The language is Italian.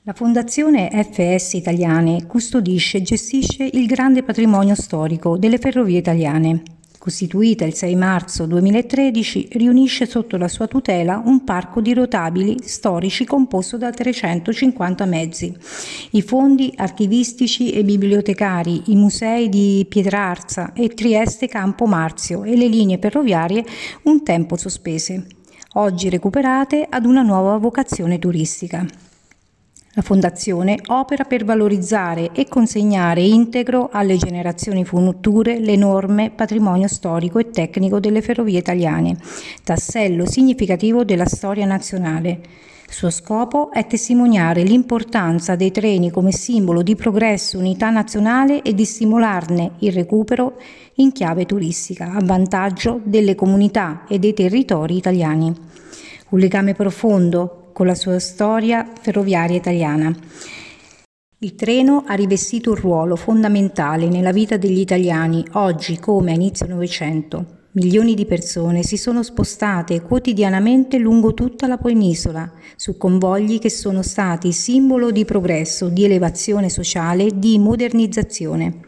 La Fondazione FS Italiane custodisce e gestisce il grande patrimonio storico delle ferrovie italiane. Costituita il 6 marzo 2013, riunisce sotto la sua tutela un parco di rotabili storici composto da 350 mezzi. I fondi archivistici e bibliotecari, i musei di Pietrarsa e Trieste Campo Marzio e le linee ferroviarie un tempo sospese, oggi recuperate ad una nuova vocazione turistica. La Fondazione opera per valorizzare e consegnare integro alle generazioni future l'enorme patrimonio storico e tecnico delle ferrovie italiane, tassello significativo della storia nazionale. Il suo scopo è testimoniare l'importanza dei treni come simbolo di progresso e unità nazionale e di stimolarne il recupero in chiave turistica, a vantaggio delle comunità e dei territori italiani. Un legame profondo con la sua storia ferroviaria italiana. Il treno ha rivestito un ruolo fondamentale nella vita degli italiani, oggi come a inizio Novecento. Milioni di persone si sono spostate quotidianamente lungo tutta la penisola, su convogli che sono stati simbolo di progresso, di elevazione sociale, di modernizzazione.